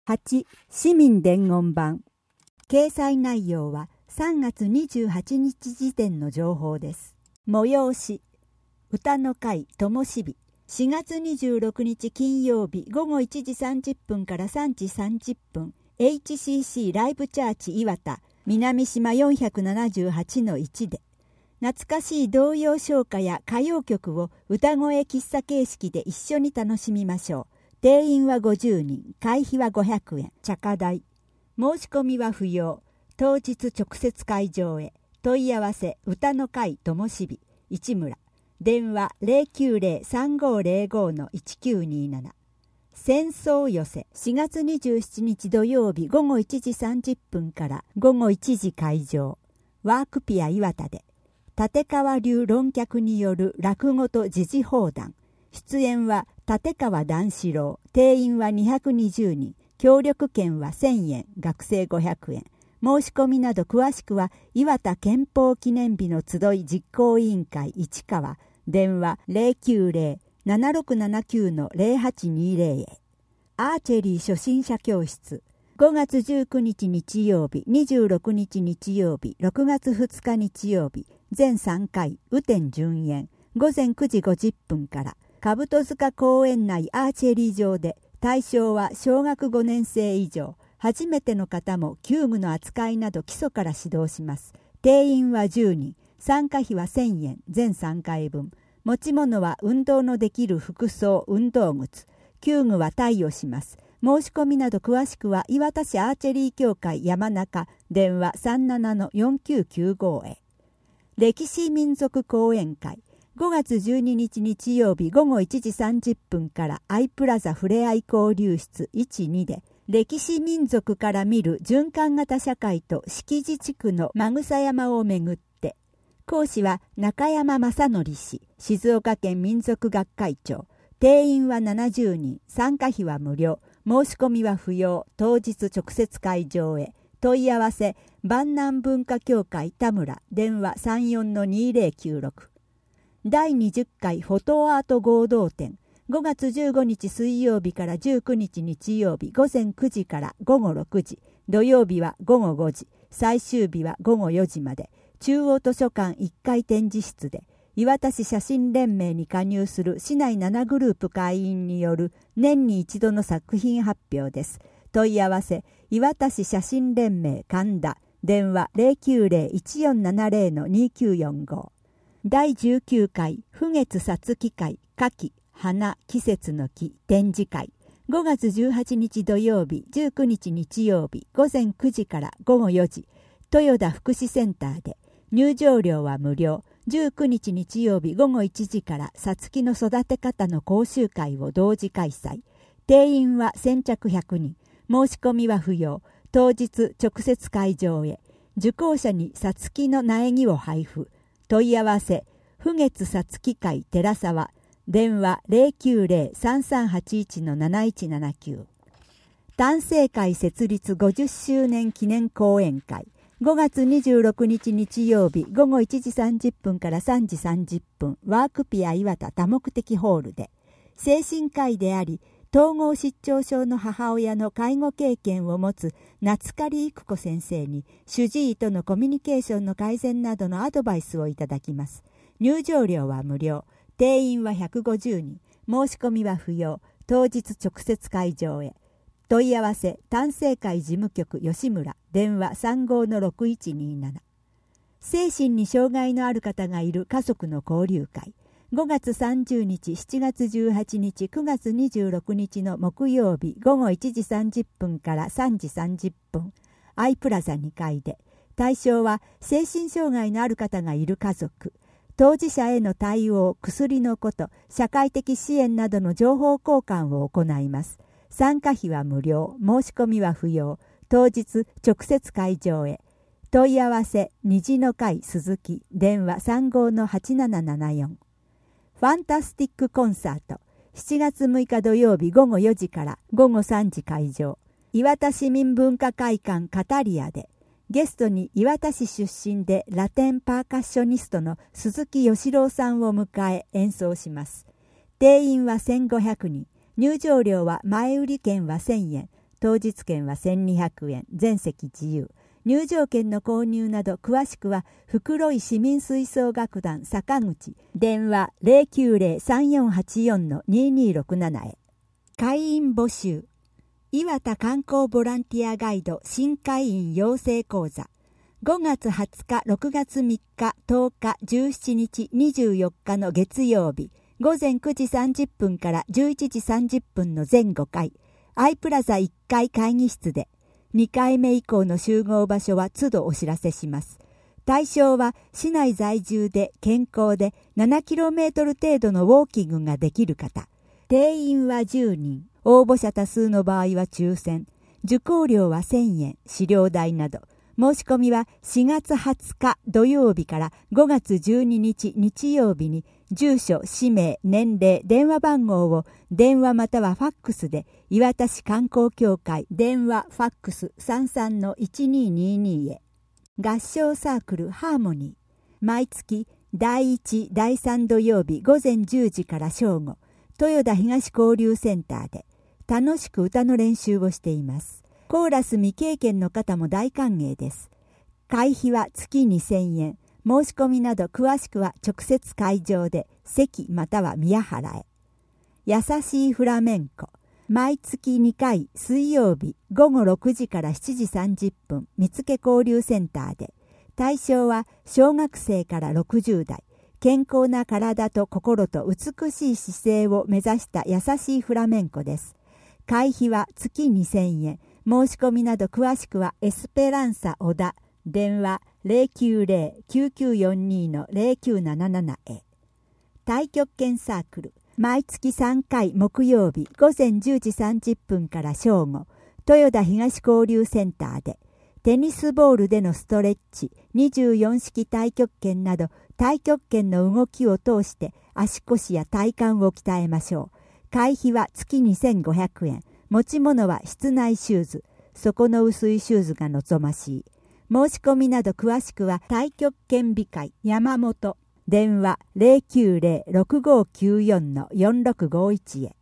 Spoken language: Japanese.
8. 市民伝言版。掲載内容は3月28日時点の情報です。催し歌の会ともしび4月26日金曜日午後1時30分から3時30分 HCC ライブチャーチ岩田南島 478-1 で懐かしい童謡唱歌や歌謡曲を歌声喫茶形式で一緒に楽しみましょう。定員は50人、会費は500円、茶化代。申し込みは不要。当日直接会場へ。問い合わせ歌の会ともしび市村。電話 090-3505-1927。戦争寄せ4月27日土曜日午後1時30分から午後1時会場。ワークピア岩田で。立川流論客による落語と時事放談。出演は立川談志郎。定員は220人。協力券は1000円。学生500円。申し込みなど詳しくは岩田憲法記念日の集い実行委員会市川。電話 090-7679-0820 へ。アーチェリー初心者教室。5月19日日曜日、26日日曜日、6月2日日曜日、全3回、雨天順延、午前9時50分から、兜塚公園内アーチェリー場で、対象は小学5年生以上、初めての方も球具の扱いなど基礎から指導します。定員は10人、参加費は1000円、全3回分。持ち物は運動のできる服装、運動靴。球具は貸与します。申し込みなど詳しくは岩田市アーチェリー協会山中電話 37-4995 へ。歴史民族講演会5月12日日曜日午後1時30分からアイプラザふれあい交流室 1-2 で歴史民族から見る循環型社会と敷地地区の間草山をめぐって講師は中山正則氏静岡県民族学会長。定員は70人、参加費は無料、申し込みは不要、当日直接会場へ。問い合わせ、万南文化協会田村、電話 34-2096。第20回フォトアート合同展、5月15日水曜日から19日日曜日、午前9時から午後6時、土曜日は午後5時、最終日は午後4時まで、中央図書館1階展示室で、岩田市写真連盟に加入する市内7グループ会員による年に一度の作品発表です。問い合わせ岩田市写真連盟神田電話 090-1470-2945。第19回不月さつき会夏季花季節の木展示会5月18日土曜日19日日曜日午前9時から午後4時豊田福祉センターで入場料は無料。19日日曜日午後1時からさつきの育て方の講習会を同時開催。定員は先着100人。申し込みは不要。当日直接会場へ。受講者にさつきの苗木を配布。問い合わせ不月さつき会寺沢。電話 090-3381-7179。丹精会設立50周年記念講演会。5月26日日曜日午後1時30分から3時30分ワークピア岩田多目的ホールで精神科医であり統合失調症の母親の介護経験を持つ夏刈育子先生に主治医とのコミュニケーションの改善などのアドバイスをいただきます。入場料は無料。定員は150人。申し込みは不要。当日直接会場へ。問い合わせ丹精会事務局吉村電話 35-6127。精神に障害のある方がいる家族の交流会5月30日7月18日9月26日の木曜日午後1時30分から3時30分アイプラザ2階で対象は精神障害のある方がいる家族当事者への対応薬のこと社会的支援などの情報交換を行います。参加費は無料、申し込みは不要、当日直接会場へ。問い合わせ虹の会鈴木電話 35-8774。ファンタスティックコンサート7月6日土曜日午後4時から午後3時会場。岩田市民文化会館カタリアでゲストに岩田市出身でラテンパーカッショニストの鈴木義郎さんを迎え演奏します。定員は1500人。入場料は前売り券は1000円。 当日券は1200円、全席自由。入場券の購入など詳しくは袋井市民吹奏楽団坂口、電話 090-3484-2267 へ。会員募集。岩田観光ボランティアガイド新会員養成講座。5月20日、6月3日、10日、17日、24日の月曜日、午前9時30分から11時30分の全5回、アイプラザ1階会議室で、2回目以降の集合場所は都度お知らせします。対象は市内在住で健康で 7km 程度のウォーキングができる方。定員は10人。応募者多数の場合は抽選。受講料は1000円、資料代など。申し込みは4月20日土曜日から5月12日日曜日に住所、氏名、年齢、電話番号を電話またはファックスで岩田市観光協会電話ファックス 33-1222 へ。合唱サークルハーモニー。毎月第1、第3土曜日午前10時から正午、豊田東交流センターで楽しく歌の練習をしています。コーラス未経験の方も大歓迎です。会費は月2000円。申し込みなど詳しくは直接会場で席または宮原へ。優しいフラメンコ。毎月2回水曜日午後6時から7時30分見附交流センターで。対象は小学生から60代。健康な体と心と美しい姿勢を目指した優しいフラメンコです。会費は月2000円。申し込みなど詳しくはエスペランサ小田、電話 090-9942-0977 へ。太極拳サークル。毎月3回木曜日午前10時30分から正午、豊田東交流センターで、テニスボールでのストレッチ、24式太極拳など太極拳の動きを通して足腰や体幹を鍛えましょう。会費は月2500円。持ち物は室内シューズ、底の薄いシューズが望ましい。申し込みなど詳しくは太極拳美会山本、電話 090-6594-4651 へ。